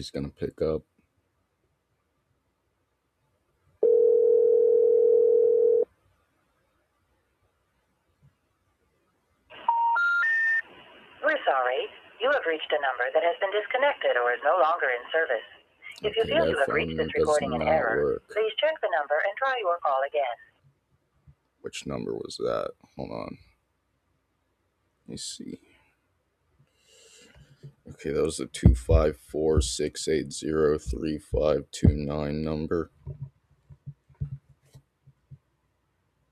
he's going to pick up. We're sorry. You have reached a number that has been disconnected or is no longer in service. If you Okay, feel that you have phone reached this does recording in not error, work. please check the number and try your call again. Which number was that? Hold on. Let me see. Okay, that was the 254-680-3529 number.